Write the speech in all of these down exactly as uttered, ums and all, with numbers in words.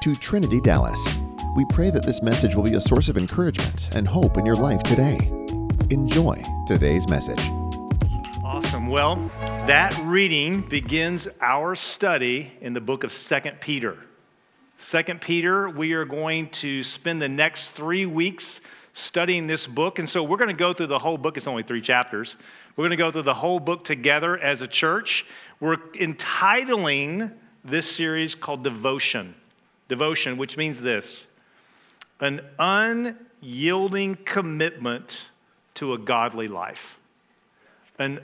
to Trinity Dallas. We pray that this message will be a source of encouragement and hope in your life today. Enjoy today's message. Awesome. Well, that reading begins our study in the book of Second Peter. Second Peter, we are going to spend the next three weeks studying this book. And so we're going to go through the whole book. It's only three chapters. We're going to go through the whole book together as a church. We're entitling this series called Devotion. Devotion, which means this: an unyielding commitment to a godly life. An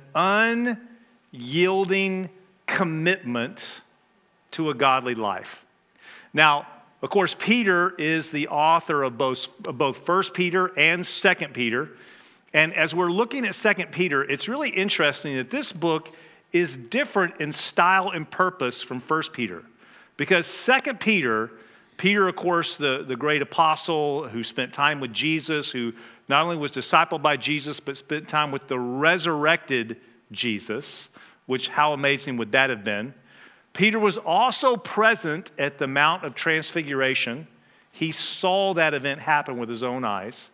unyielding commitment to a godly life. Now, of course, Peter is the author of both, of both First Peter and Second Peter. And as we're looking at Second Peter, it's really interesting that this book is different in style and purpose from First Peter. Because Second Peter, Peter, of course, the, the great apostle who spent time with Jesus, who not only was discipled by Jesus, but spent time with the resurrected Jesus, which how amazing would that have been? Peter was also present at the Mount of Transfiguration. He saw that event happen with his own eyes.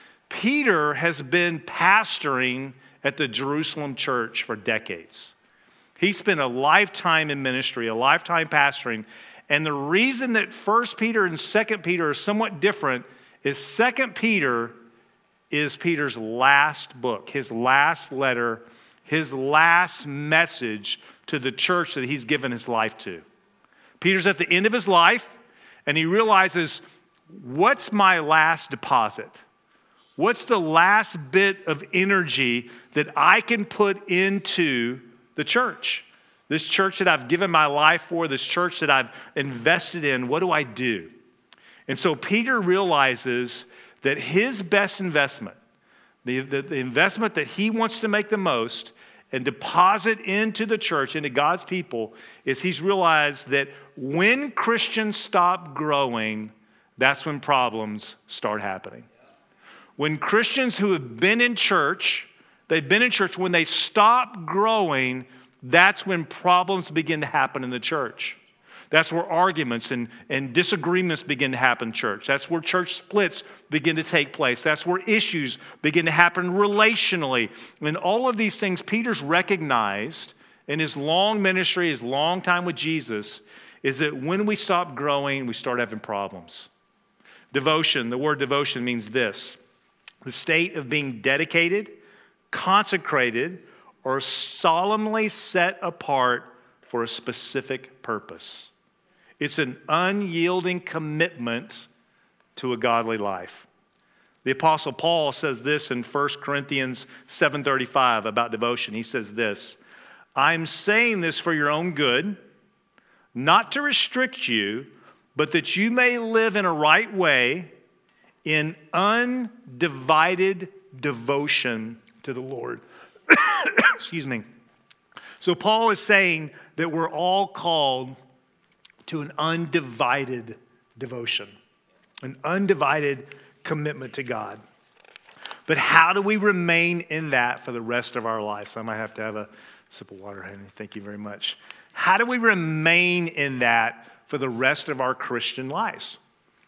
Peter has been pastoring at the Jerusalem church for decades. He spent a lifetime in ministry, a lifetime pastoring. And the reason that First Peter and Second Peter are somewhat different is Second Peter is Peter's last book, his last letter, his last message to the church that he's given his life to. Peter's at the end of his life, and he realizes, what's my last deposit? What's the last bit of energy that I can put into the church? This church that I've given my life for, this church that I've invested in, what do I do? And so Peter realizes that his best investment, the, the, the investment that he wants to make the most and deposit into the church, into God's people, is he's realized that when Christians stop growing, that's when problems start happening. When Christians who have been in church, they've been in church, when they stop growing, that's when problems begin to happen in the church. That's where arguments and, and disagreements begin to happen in church. That's where church splits begin to take place. That's where issues begin to happen relationally. And all of these things Peter's recognized in his long ministry, his long time with Jesus, is that when we stop growing, we start having problems. Devotion, the word devotion means this: the state of being dedicated, consecrated, or solemnly set apart for a specific purpose. It's an unyielding commitment to a godly life. The Apostle Paul says this in First Corinthians seven thirty-five about devotion. He says this: I'm saying this for your own good, not to restrict you, but that you may live in a right way in undivided devotion to the Lord. Excuse me. So Paul is saying that we're all called to an undivided devotion, an undivided commitment to God. But how do we remain in that for the rest of our lives? I might have to have a sip of water, Henry. Thank you very much. How do we remain in that for the rest of our Christian lives?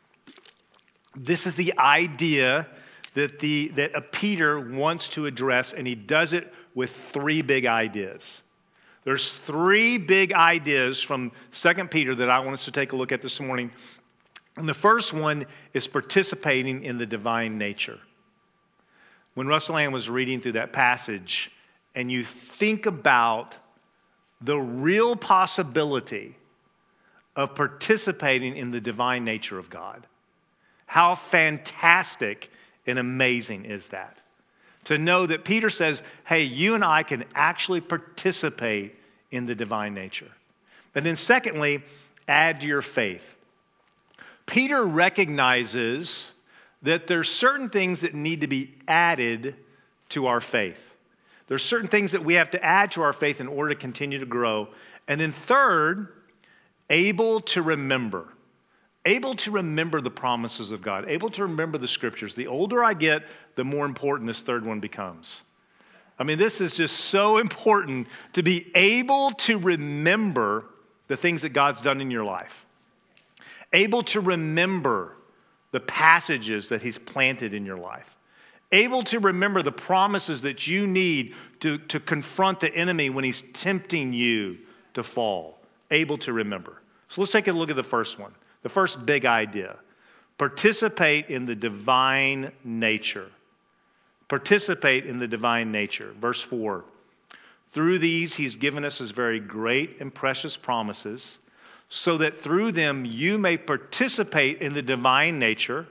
This is the idea that the that a Peter wants to address, and he does it with three big ideas. There's three big ideas from Second Peter that I want us to take a look at this morning. And the first one is participating in the divine nature. When Russell Ann was reading through that passage, and you think about the real possibility of participating in the divine nature of God, how fantastic and amazing is that? To know that Peter says, hey, you and I can actually participate in the divine nature. And then secondly, add to your faith. Peter recognizes that there's certain things that need to be added to our faith. There's certain things that we have to add to our faith in order to continue to grow. And then third, able to remember. Able to remember the promises of God, able to remember the scriptures. The older I get, the more important this third one becomes. I mean, this is just so important to be able to remember the things that God's done in your life. able to remember the passages that he's planted in your life, able to remember the promises that you need to, to confront the enemy when he's tempting you to fall, able to remember. So let's take a look at the first one, the first big idea. Participate in the divine nature. Participate in the divine nature. Verse four, through these he's given us his very great and precious promises, so that through them you may participate in the divine nature,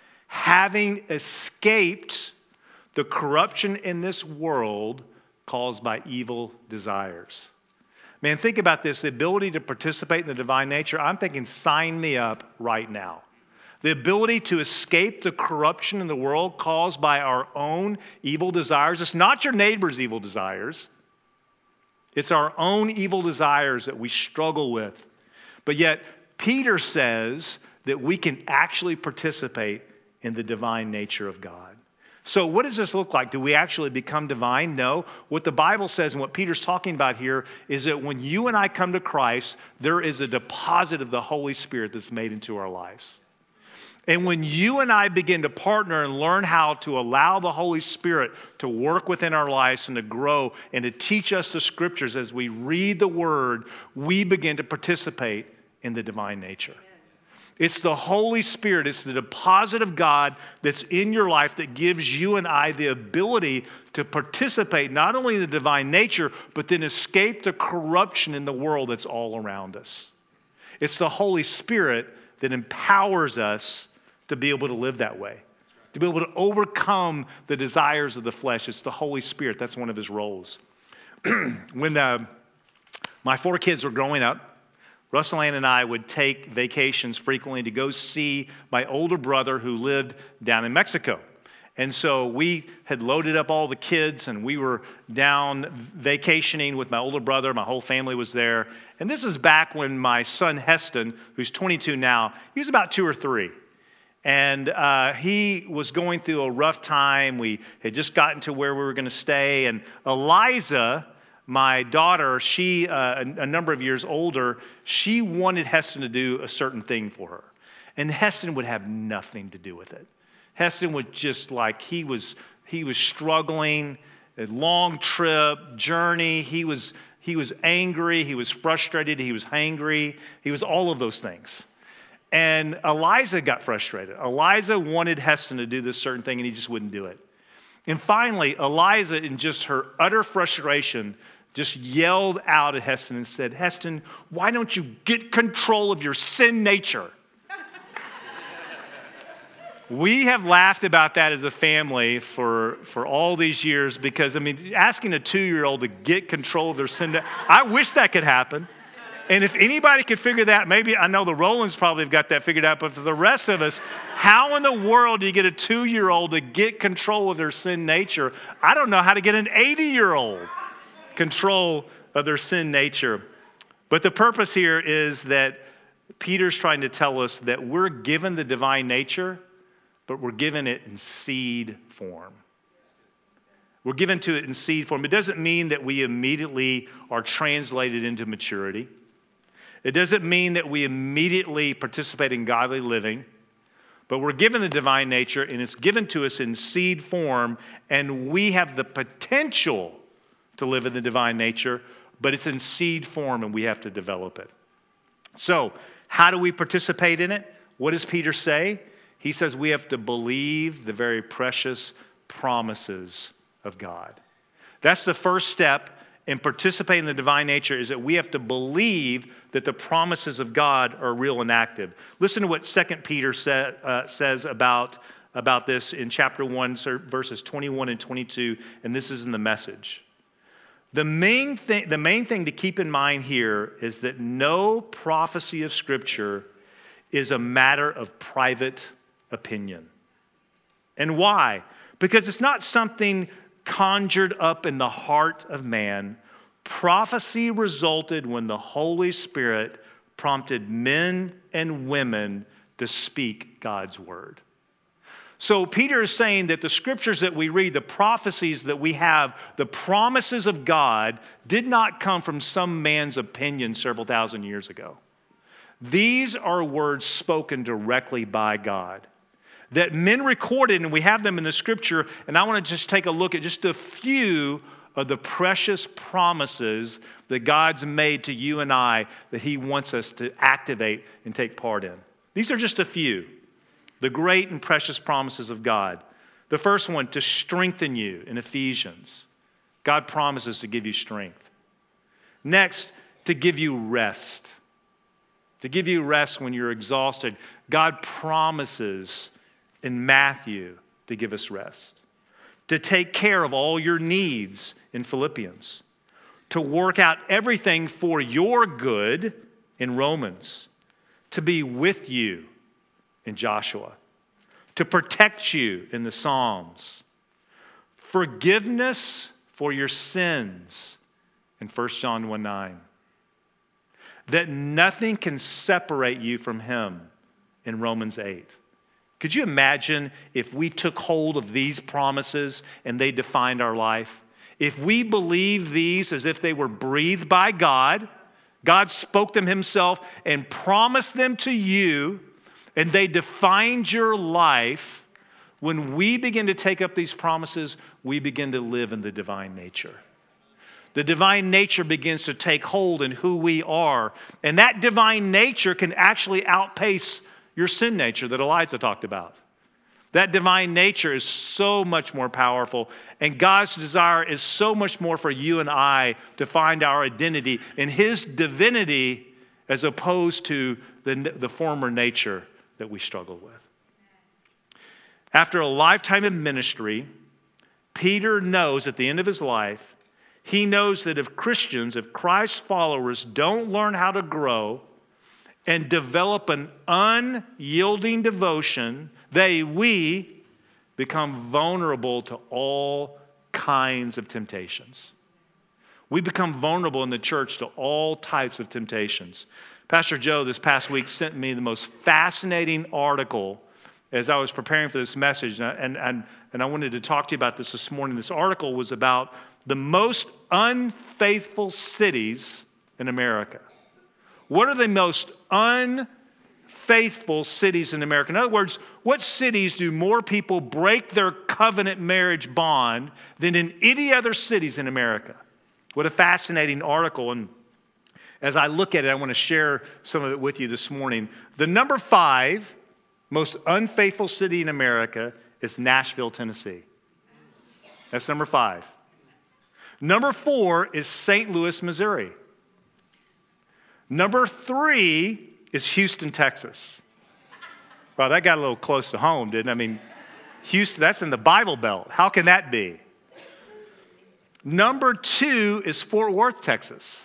having escaped the corruption in this world caused by evil desires. Man, think about this, the ability to participate in the divine nature. I'm thinking, sign me up right now. The ability to escape the corruption in the world caused by our own evil desires. It's not your neighbor's evil desires. It's our own evil desires that we struggle with. But yet, Peter says that we can actually participate in the divine nature of God. So what does this look like? Do we actually become divine? No. What the Bible says and what Peter's talking about here is that when you and I come to Christ, there is a deposit of the Holy Spirit that's made into our lives. And when you and I begin to partner and learn how to allow the Holy Spirit to work within our lives and to grow and to teach us the scriptures as we read the word, we begin to participate in the divine nature. It's the Holy Spirit, it's the deposit of God that's in your life that gives you and I the ability to participate not only in the divine nature, but then escape the corruption in the world that's all around us. It's the Holy Spirit that empowers us to be able to live that way, to be able to overcome the desires of the flesh. It's the Holy Spirit. That's one of his roles. When uh, my four kids were growing up, Russell Ann and I would take vacations frequently to go see my older brother who lived down in Mexico. And so we had loaded up all the kids and we were down vacationing with my older brother. My whole family was there. And this is back when my son Heston, who's twenty-two now, he was about two or three. And uh, he was going through a rough time. We had just gotten to where we were going to stay. And Eliza, my daughter, she, uh, a, a number of years older, she wanted Heston to do a certain thing for her. And Heston would have nothing to do with it. Heston was just like, he was he was struggling, a long trip, journey. He was, he was angry, he was frustrated, he was hangry. He was all of those things. And Eliza got frustrated. Eliza wanted Heston to do this certain thing, and he just wouldn't do it. And finally, Eliza, in just her utter frustration, just yelled out at Heston and said, Heston, why don't you get control of your sin nature? We have laughed about that as a family for, for all these years because, I mean, asking a two-year-old to get control of their sin, I wish that could happen. And if anybody could figure that, maybe, I know the Rollins probably have got that figured out, but for the rest of us, how in the world do you get a two-year-old to get control of their sin nature? I don't know how to get an eighty-year-old control of their sin nature. But the purpose here is that Peter's trying to tell us that we're given the divine nature, but we're given it in seed form. We're given to it in seed form. It doesn't mean that we immediately are translated into maturity. It doesn't mean that we immediately participate in godly living, but we're given the divine nature and it's given to us in seed form, and we have the potential to live in the divine nature, but it's in seed form and we have to develop it. So, how do we participate in it? What does Peter say? He says we have to believe the very precious promises of God. That's the first step in participating in the divine nature, is that we have to believe that the promises of God are real and active. Listen to what Second Peter say, uh, says about, about this in chapter one, verses twenty-one and twenty-two, and this is in the Message. The main thing, the main thing to keep in mind here is that no prophecy of Scripture is a matter of private opinion. And why? Because it's not something conjured up in the heart of man. Prophecy resulted when the Holy Spirit prompted men and women to speak God's word. So Peter is saying that the scriptures that we read, the prophecies that we have, the promises of God did not come from some man's opinion several thousand years ago. These are words spoken directly by God that men recorded, and we have them in the scripture. And I want to just take a look at just a few of the precious promises that God's made to you and I that he wants us to activate and take part in. These are just a few, the great and precious promises of God. The first one, to strengthen you in Ephesians. God promises to give you strength. Next, to give you rest. To give you rest when you're exhausted. God promises in Matthew to give us rest. To take care of all your needs in Philippians. To work out everything for your good in Romans. To be with you in Joshua. To protect you in the Psalms. Forgiveness for your sins in First John one nine. That nothing can separate you from him in Romans eight. Could you imagine if we took hold of these promises and they defined our life? If we believed these as if they were breathed by God, God spoke them himself and promised them to you, and they defined your life, when we begin to take up these promises, we begin to live in the divine nature. The divine nature begins to take hold in who we are. And that divine nature can actually outpace your sin nature that Eliza talked about. That divine nature is so much more powerful. And God's desire is so much more for you and I to find our identity in his divinity as opposed to the, the former nature that we struggle with. After a lifetime of ministry, Peter knows at the end of his life, he knows that if Christians, if Christ's followers don't learn how to grow and develop an unyielding devotion, they, we, become vulnerable to all kinds of temptations. We become vulnerable in the church to all types of temptations. Pastor Joe this past week sent me the most fascinating article as I was preparing for this message, and, and, and I wanted to talk to you about this this morning. This article was about the most unfaithful cities in America. What are the most unfaithful cities in America? In other words, what cities do more people break their covenant marriage bond than in any other cities in America? What a fascinating article. And as I look at it, I want to share some of it with you this morning. The number five most unfaithful city in America is Nashville, Tennessee. That's number five. Number four is Saint Louis, Missouri. Number three is Houston, Texas. Wow, that got a little close to home, didn't it? I mean, Houston, that's in the Bible Belt. How can that be? Number two is Fort Worth, Texas.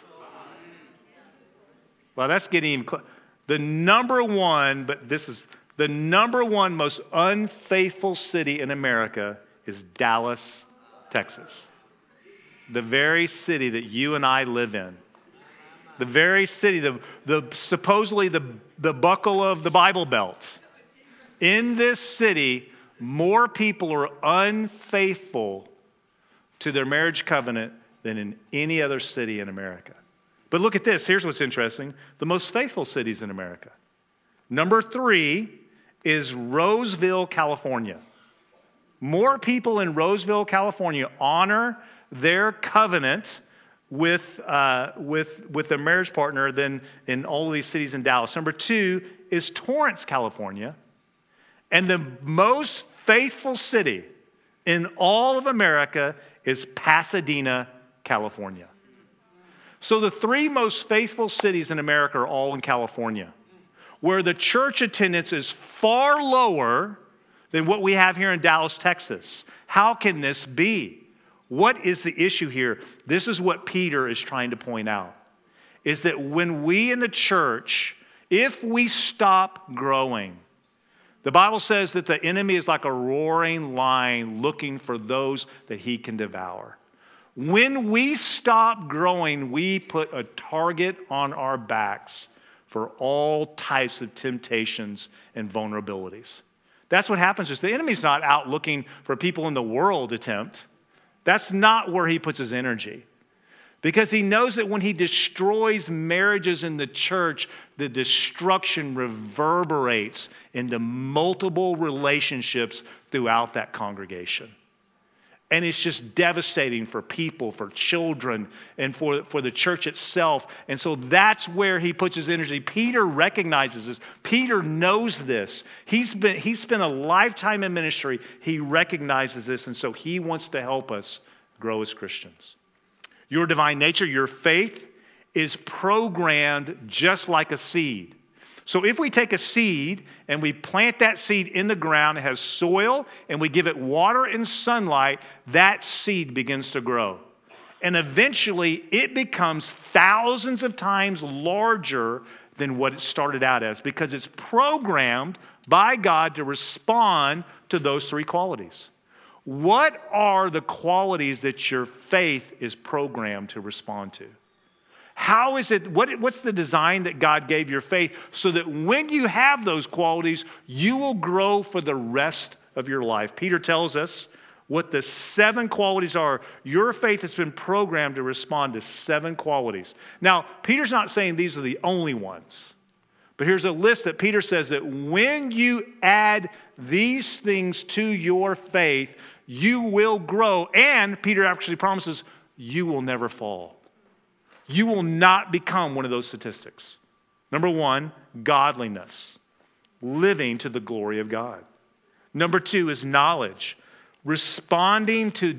Well, that's getting even close. The number one, but this is the number one most unfaithful city in America is Dallas, Texas. The very city that you and I live in. The very city, the, the supposedly the, the buckle of the Bible Belt. In this city, more people are unfaithful to their marriage covenant than in any other city in America. But look at this. Here's what's interesting. The most faithful cities in America. Number three is Roseville, California. More people in Roseville, California honor their covenant with, uh, with, with their marriage partner than in all of these cities in Dallas. Number two is Torrance, California. And the most faithful city in all of America is Pasadena, California. So the three most faithful cities in America are all in California, where the church attendance is far lower than what we have here in Dallas, Texas. How can this be? What is the issue here? This is what Peter is trying to point out, is that when we in the church, if we stop growing, the Bible says that the enemy is like a roaring lion looking for those that he can devour. When we stop growing, we put a target on our backs for all types of temptations and vulnerabilities. That's what happens is the enemy's not out looking for people in the world to tempt. That's not where he puts his energy. Because he knows that when he destroys marriages in the church, the destruction reverberates into multiple relationships throughout that congregation. And it's just devastating for people, for children, and for, for the church itself. And so that's where he puts his energy. Peter recognizes this. Peter knows this. He's been, he's spent a lifetime in ministry. He recognizes this, and so he wants to help us grow as Christians. Your divine nature, your faith, is programmed just like a seed. So if we take a seed and we plant that seed in the ground, it has soil, and we give it water and sunlight, that seed begins to grow. And eventually it becomes thousands of times larger than what it started out as, because it's programmed by God to respond to those three qualities. What are the qualities that your faith is programmed to respond to? How is it, what, what's the design that God gave your faith so that when you have those qualities, you will grow for the rest of your life? Peter tells us what the seven qualities are. Your faith has been programmed to respond to seven qualities. Now, Peter's not saying these are the only ones, but here's a list that Peter says that when you add these things to your faith, you will grow, and Peter actually promises you will never fall. You will not become one of those statistics. Number one, godliness, living to the glory of God. Number two is knowledge, responding to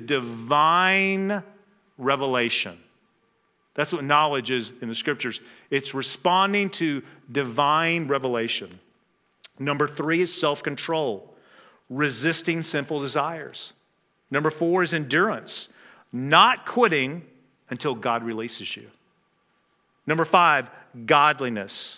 divine revelation. That's what knowledge is in the scriptures. It's responding to divine revelation. Number three is self-control, resisting sinful desires. Number four is endurance, not quitting until God releases you. Number five, godliness,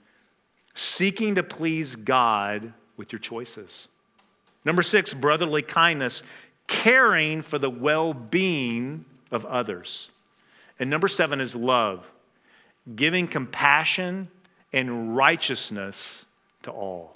seeking to please God with your choices. Number six, brotherly kindness, caring for the well-being of others. And number seven is love, giving compassion and righteousness to all.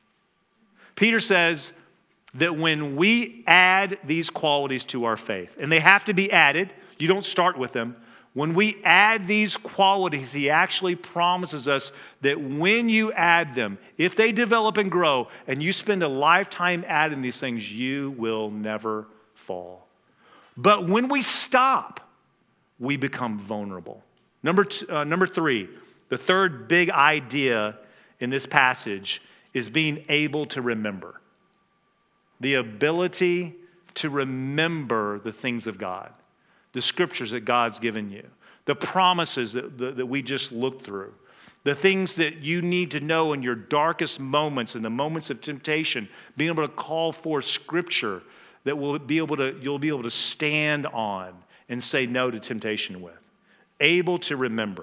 Peter says that when we add these qualities to our faith, and they have to be added, you don't start with them. When we add these qualities, he actually promises us that when you add them, if they develop and grow, and you spend a lifetime adding these things, you will never fall. But when we stop, we become vulnerable. Number two, uh, number three, the third big idea in this passage is being able to remember. The ability to remember the things of God, the scriptures that God's given you, the promises that, that, that we just looked through, the things that you need to know in your darkest moments, in the moments of temptation, being able to call forth scripture that will be able to, you'll be able to stand on and say no to temptation with. Able to remember.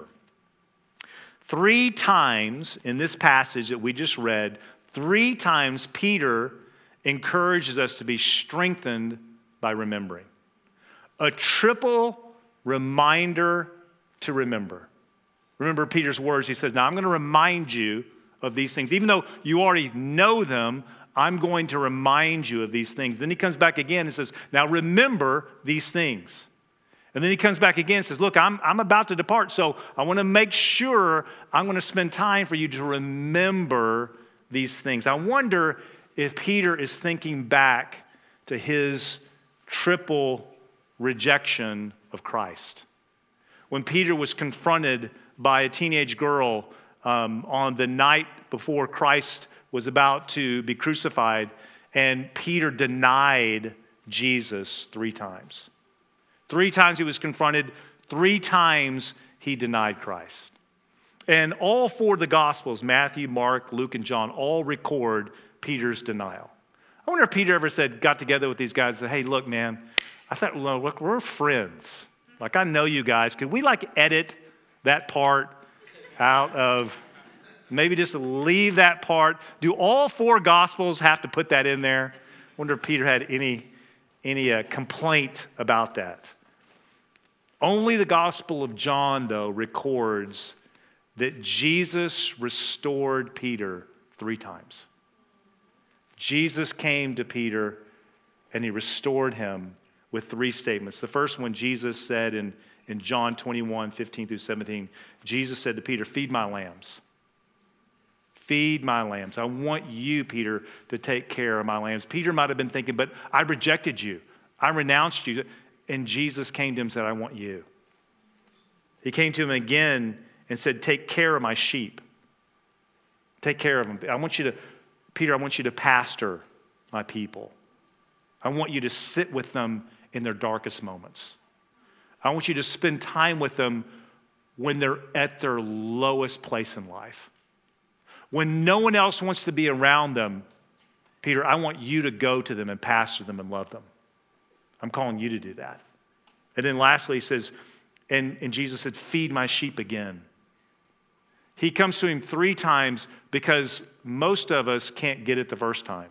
Three times in this passage that we just read, three times Peter encourages us to be strengthened by remembering. A triple reminder to remember. Remember Peter's words. He says, now I'm going to remind you of these things. Even though you already know them, I'm going to remind you of these things. Then he comes back again and says, now remember these things. And then he comes back again and says, look, I'm, I'm about to depart, so I want to make sure I'm going to spend time for you to remember these things. I wonder if Peter is thinking back to his triple rejection of Christ. When Peter was confronted by a teenage girl um, on the night before Christ was about to be crucified, and Peter denied Jesus three times. Three times he was confronted, three times he denied Christ. And all four of the Gospels, Matthew, Mark, Luke, and John, all record Peter's denial. I wonder if Peter ever said, got together with these guys and said, hey, look, man, I thought, well, look, we're friends. Like, I know you guys. Could we, like, edit that part out of, maybe just leave that part? Do all four Gospels have to put that in there? I wonder if Peter had any, any uh, complaint about that. Only the Gospel of John, though, records that Jesus restored Peter three times. Jesus came to Peter and he restored him with three statements. The first one, Jesus said in, in John twenty-one, fifteen through seventeen, Jesus said to Peter, feed my lambs. Feed my lambs. I want you, Peter, to take care of my lambs. Peter might have been thinking, but I rejected you. I renounced you. And Jesus came to him and said, I want you. He came to him again and said, take care of my sheep. Take care of them. I want you to, Peter, I want you to pastor my people. I want you to sit with them in their darkest moments. I want you to spend time with them when they're at their lowest place in life. When no one else wants to be around them, Peter, I want you to go to them and pastor them and love them. I'm calling you to do that. And then lastly, he says, and, and Jesus said, feed my sheep again. He comes to him three times because most of us can't get it the first time.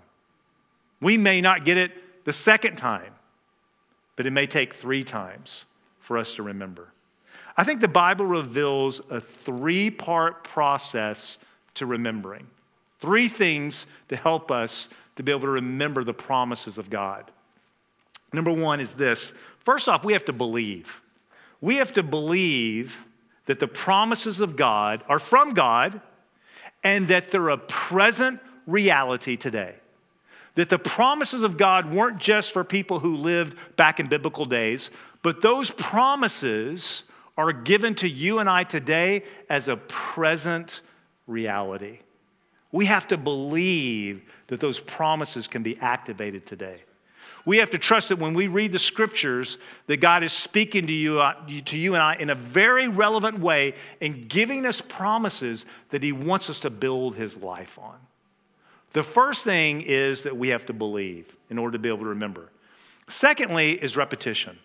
We may not get it the second time, but it may take three times for us to remember. I think the Bible reveals a three-part process to remembering. Three things to help us to be able to remember the promises of God. Number one is this. First off, we have to believe. We have to believe that the promises of God are from God and that they're a present reality today. That the promises of God weren't just for people who lived back in biblical days, but those promises are given to you and I today as a present reality. We have to believe that those promises can be activated today. We have to trust that when we read the scriptures, that God is speaking to you, uh, to you and I in a very relevant way and giving us promises that he wants us to build his life on. The first thing is that we have to believe in order to be able to remember. Secondly is repetition.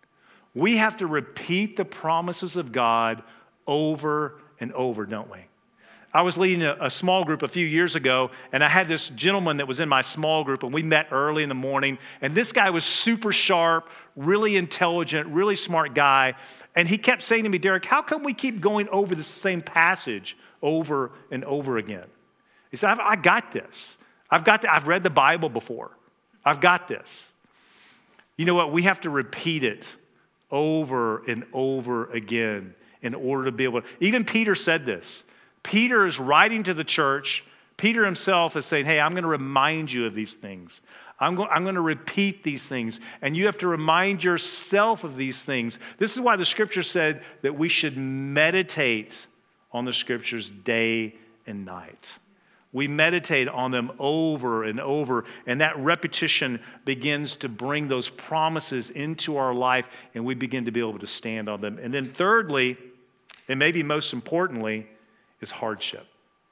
We have to repeat the promises of God over and over, don't we? I was leading a, a small group a few years ago, and I had this gentleman that was in my small group, and we met early in the morning, and this guy was super sharp, really intelligent, really smart guy, and he kept saying to me, Derek, how come we keep going over the same passage over and over again? He said, I've, I got this. I've got the, I've read the Bible before. I've got this. You know what? We have to repeat it over and over again in order to be able to. Even Peter said this. Peter is writing to the church. Peter himself is saying, hey, I'm going to remind you of these things. I'm going, I'm going to repeat these things. And you have to remind yourself of these things. This is why the scripture said that we should meditate on the scriptures day and night. We meditate on them over and over, and that repetition begins to bring those promises into our life, and we begin to be able to stand on them. And then thirdly, and maybe most importantly, is hardship.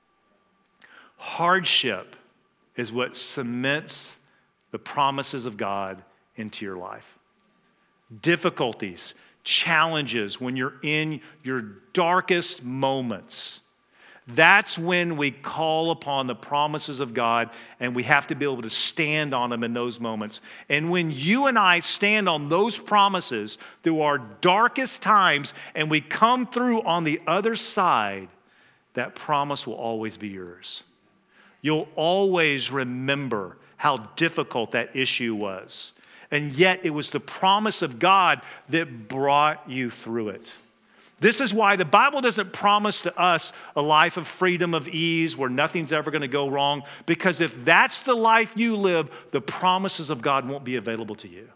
Hardship is what cements the promises of God into your life. Difficulties, challenges, when you're in your darkest moments, that's when we call upon the promises of God, and we have to be able to stand on them in those moments. And when you and I stand on those promises through our darkest times, and we come through on the other side, that promise will always be yours. You'll always remember how difficult that issue was. And yet it was the promise of God that brought you through it. This is why the Bible doesn't promise to us a life of freedom, of ease, where nothing's ever going to go wrong. Because if that's the life you live, the promises of God won't be available to you.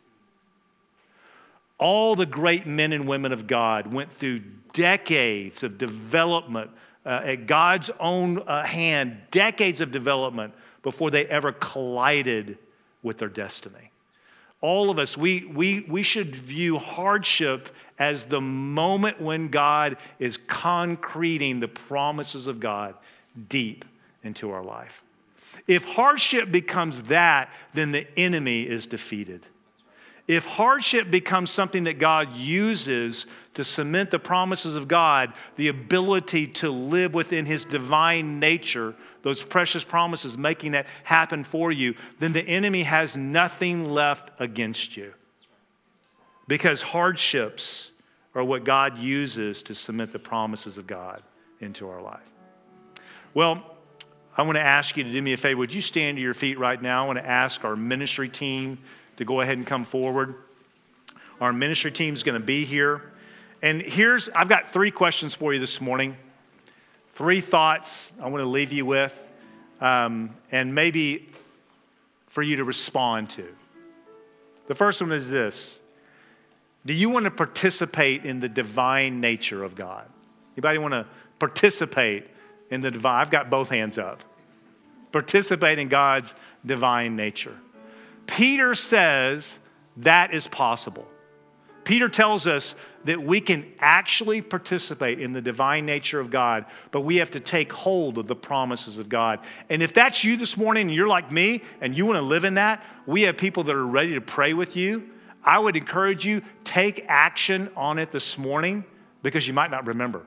All the great men and women of God went through decades of development Uh, at God's own uh, hand, decades of development before they ever collided with their destiny. All of us, we, we, we should view hardship as the moment when God is concreting the promises of God deep into our life. If hardship becomes that, then the enemy is defeated. If hardship becomes something that God uses to cement the promises of God, the ability to live within his divine nature, those precious promises, making that happen for you, then the enemy has nothing left against you. Because hardships are what God uses to cement the promises of God into our life. Well, I want to ask you to do me a favor. Would you stand to your feet right now? I want to ask our ministry team to go ahead and come forward. Our ministry team is going to be here. And here's, I've got three questions for you this morning. Three thoughts I want to leave you with, um, and maybe for you to respond to. The first one is this. Do you want to participate in the divine nature of God? Anybody want to participate in the divine? I've got both hands up. Participate in God's divine nature. Peter says that is possible. Peter tells us that we can actually participate in the divine nature of God, but we have to take hold of the promises of God. And if that's you this morning and you're like me and you want to live in that, we have people that are ready to pray with you. I would encourage you, take action on it this morning because you might not remember.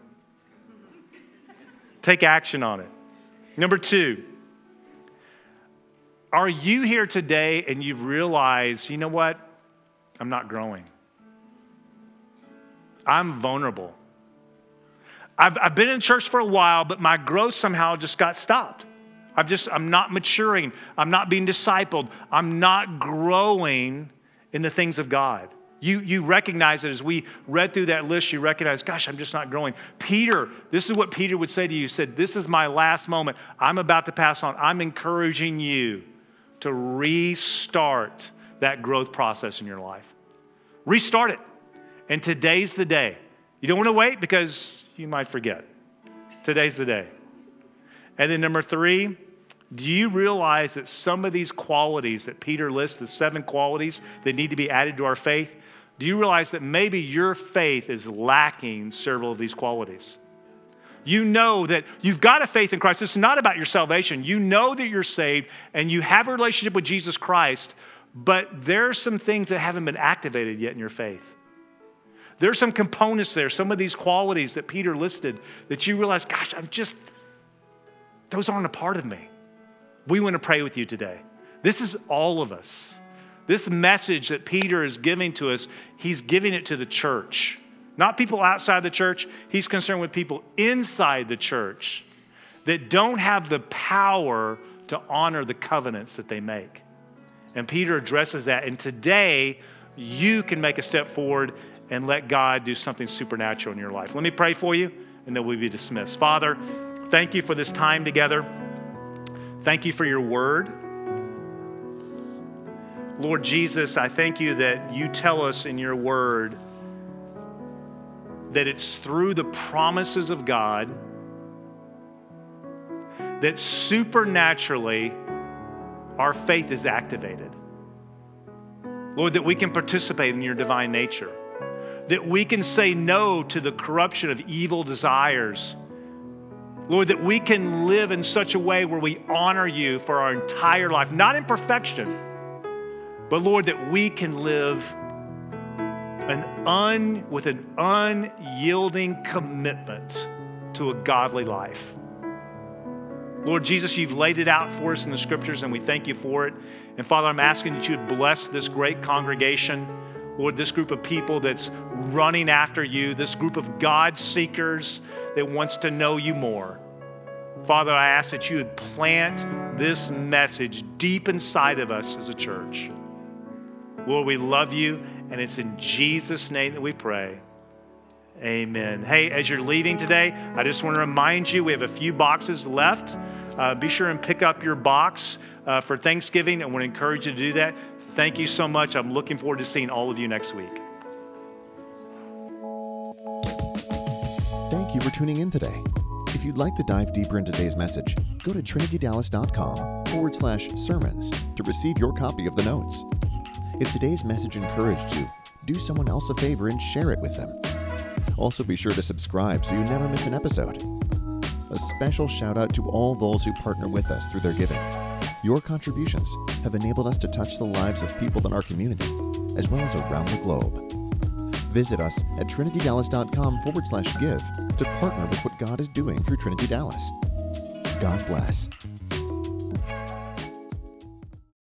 Take action on it. Number two, are you here today and you've realized, you know what? I'm not growing. I'm vulnerable. I've, I've been in church for a while, but my growth somehow just got stopped. I'm just, I'm not maturing. I'm not being discipled. I'm not growing in the things of God. You, you recognize it as we read through that list, you recognize, gosh, I'm just not growing. Peter, this is what Peter would say to you. He said, this is my last moment. I'm about to pass on. I'm encouraging you to restart that growth process in your life. Restart it. And today's the day. You don't want to wait because you might forget. Today's the day. And then number three, do you realize that some of these qualities that Peter lists, the seven qualities that need to be added to our faith, do you realize that maybe your faith is lacking several of these qualities? You know that you've got a faith in Christ. It's not about your salvation. You know that you're saved and you have a relationship with Jesus Christ, but there are some things that haven't been activated yet in your faith. There's some components there, some of these qualities that Peter listed that you realize, gosh, I'm just, those aren't a part of me. We want to pray with you today. This is all of us. This message that Peter is giving to us, he's giving it to the church. Not people outside the church. He's concerned with people inside the church that don't have the power to honor the covenants that they make. And Peter addresses that. And today, you can make a step forward and let God do something supernatural in your life. Let me pray for you, and then we'll be dismissed. Father, thank you for this time together. Thank you for your word. Lord Jesus, I thank you that you tell us in your word that it's through the promises of God that supernaturally our faith is activated. Lord, that we can participate in your divine nature. That we can say no to the corruption of evil desires. Lord, that we can live in such a way where we honor you for our entire life, not in perfection, but Lord, that we can live an un, with an unyielding commitment to a godly life. Lord Jesus, you've laid it out for us in the scriptures and we thank you for it. And Father, I'm asking that you would bless this great congregation. Lord, this group of people that's running after you, this group of God seekers that wants to know you more. Father, I ask that you would plant this message deep inside of us as a church. Lord, we love you, and it's in Jesus' name that we pray. Amen. Hey, as you're leaving today, I just want to remind you, we have a few boxes left. Uh, be sure and pick up your box uh, for Thanksgiving. I want to encourage you to do that. Thank you so much. I'm looking forward to seeing all of you next week. Thank you for tuning in today. If you'd like to dive deeper into today's message, go to trinitydallas.com forward slash sermons to receive your copy of the notes. If today's message encouraged you, do someone else a favor and share it with them. Also be sure to subscribe so you never miss an episode. A special shout out to all those who partner with us through their giving. Your contributions have enabled us to touch the lives of people in our community, as well as around the globe. Visit us at trinitydallas.com forward slash give to partner with what God is doing through Trinity Dallas. God bless.